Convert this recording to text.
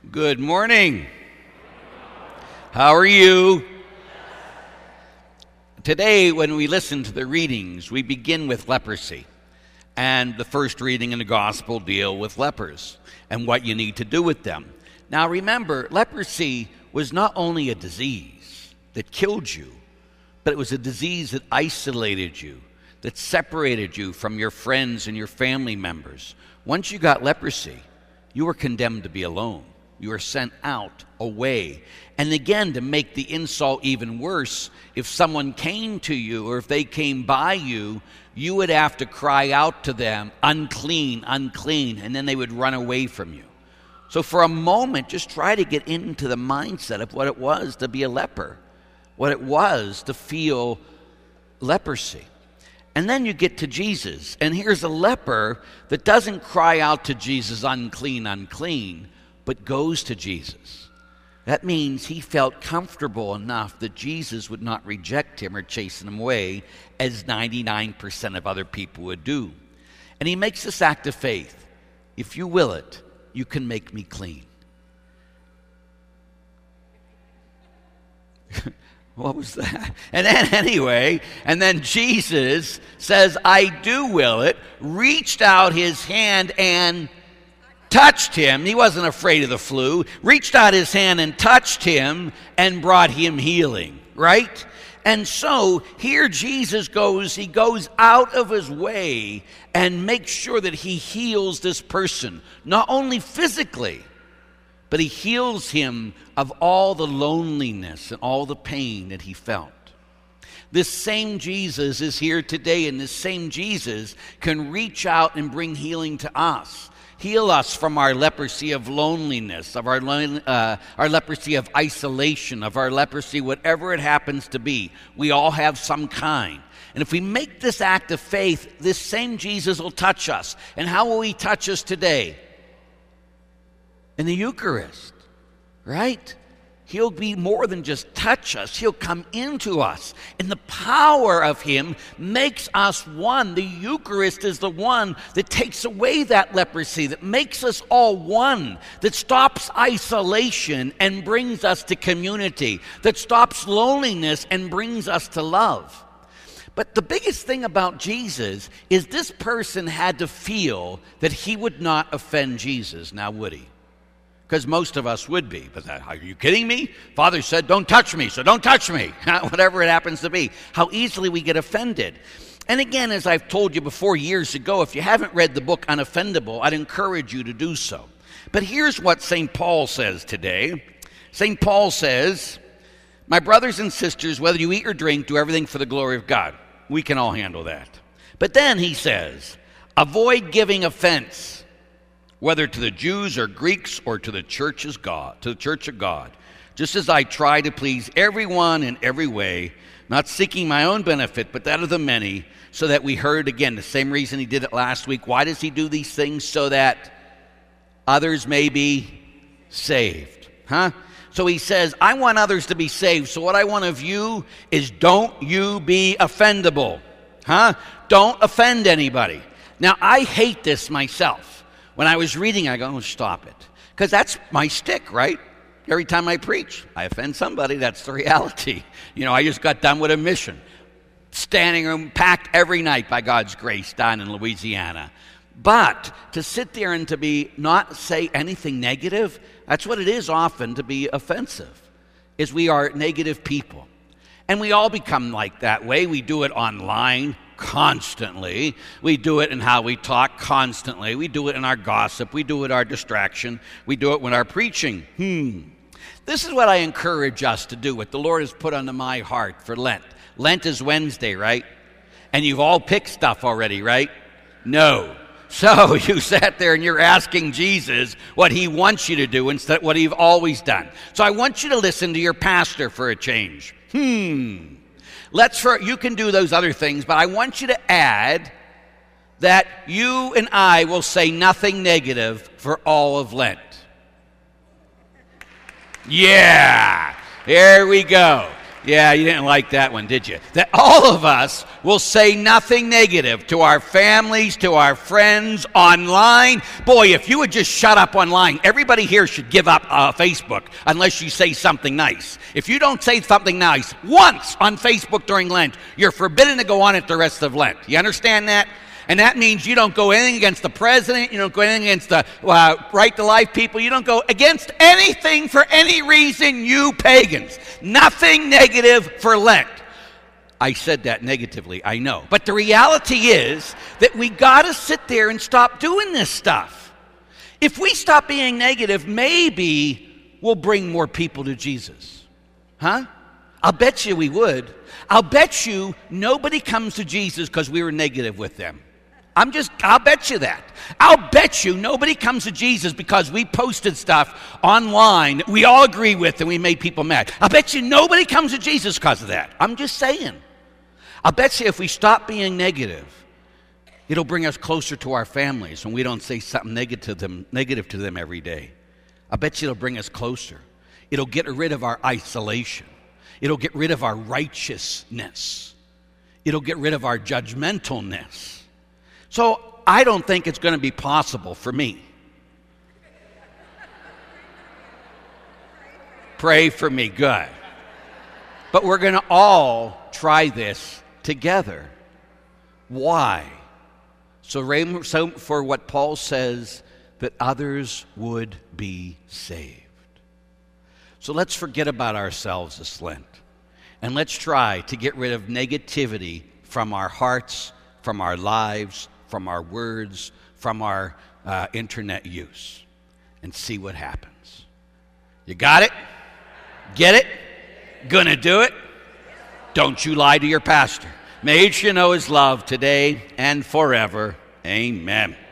Good morning. How are you? Today, when we listen to the readings, we begin with leprosy. And the first reading in the gospel deal with lepers and what you need to do with them. Now remember, leprosy was not only a disease that killed you, but it was a disease that isolated you, that separated you from your friends and your family members. Once you got leprosy, you were condemned to be alone. You were sent out, away. And again, to make the insult even worse, if someone came to you or if they came by you, you would have to cry out to them, unclean, unclean, and then they would run away from you. So for a moment, just try to get into the mindset of what it was to be a leper, what it was to feel leprosy. And then you get to Jesus, and here's a leper that doesn't cry out to Jesus, unclean, unclean, but goes to Jesus. That means he felt comfortable enough that Jesus would not reject him or chase him away as 99% of other people would do. And he makes this act of faith. If you will it, you can make me clean. What was that? And then Jesus says, I do will it, reached out his hand and touched him. He wasn't afraid of the flu. Reached out his hand and touched him and brought him healing, right? And so here Jesus goes, he goes out of his way and makes sure that he heals this person, not only physically, but he heals him of all the loneliness and all the pain that he felt. This same Jesus is here today, and this same Jesus can reach out and bring healing to us. Heal us from our leprosy of loneliness, of our leprosy of isolation, of our leprosy, whatever it happens to be. We all have some kind. And if we make this act of faith, this same Jesus will touch us. And how will he touch us today? In the Eucharist, right? He'll be more than just touch us. He'll come into us. And the power of him makes us one. The Eucharist is the one that takes away that leprosy, that makes us all one, that stops isolation and brings us to community, that stops loneliness and brings us to love. But the biggest thing about Jesus is this person had to feel that he would not offend Jesus. Now, would he? Because most of us would be. But are you kidding me? Father said, don't touch me, so don't touch me. Whatever it happens to be. How easily we get offended. And again, as I've told you before years ago, if you haven't read the book Unoffendable, I'd encourage you to do so. But here's what St. Paul says today. St. Paul says, my brothers and sisters, whether you eat or drink, do everything for the glory of God. We can all handle that. But then he says, avoid giving offense, whether to the Jews or Greeks or to the church of God, just as I try to please everyone in every way, not seeking my own benefit, but that of the many, so that we heard again, the same reason he did it last week. Why does he do these things? So that others may be saved. So he says, I want others to be saved. So what I want of you is don't you be offendable. Don't offend anybody. Now, I hate this myself. When I was reading, I go, oh, stop it. Because that's my stick, right? Every time I preach, I offend somebody. That's the reality. I just got done with a mission. Standing room packed every night by God's grace down in Louisiana. But to sit there and to not say anything negative, that's what it is often to be offensive, is we are negative people. And we all become like that way. We do it online constantly. We do it in how we talk constantly. We do it in our gossip. We do it in our distraction. We do it when our preaching. This is what I encourage us to do, what the Lord has put onto my heart for Lent. Lent is Wednesday, right? And you've all picked stuff already, right? No. So you sat there and you're asking Jesus what he wants you to do instead of what you've always done. So I want you to listen to your pastor for a change. You can do those other things, but I want you to add that you and I will say nothing negative for all of Lent. Yeah, there we go. Yeah, you didn't like that one, did you? That all of us will say nothing negative to our families, to our friends, online. Boy, if you would just shut up online, everybody here should give up Facebook unless you say something nice. If you don't say something nice once on Facebook during Lent, you're forbidden to go on it the rest of Lent. You understand that? And that means you don't go anything against the president. You don't go anything against the right to life people. You don't go against anything for any reason, you pagans. Nothing negative for Lent. I said that negatively, I know. But the reality is that we got to sit there and stop doing this stuff. If we stop being negative, maybe we'll bring more people to Jesus. Huh? I'll bet you we would. I'll bet you nobody comes to Jesus because we were negative with them. I'll bet you that. I'll bet you nobody comes to Jesus because we posted stuff online that we all agree with and we made people mad. I'll bet you nobody comes to Jesus because of that. I'm just saying. I'll bet you if we stop being negative, it'll bring us closer to our families when we don't say something negative to them every day. I'll bet you it'll bring us closer. It'll get rid of our isolation. It'll get rid of our righteousness. It'll get rid of our judgmentalness. So I don't think it's going to be possible for me. Pray for me, good. But we're going to all try this together. Why? So for what Paul says, that others would be saved. So let's forget about ourselves this Lent. And let's try to get rid of negativity from our hearts, from our lives, from our words, from our internet use, and see what happens. You got it? Get it? Gonna do it? Don't you lie to your pastor. May each you know his love today and forever. Amen.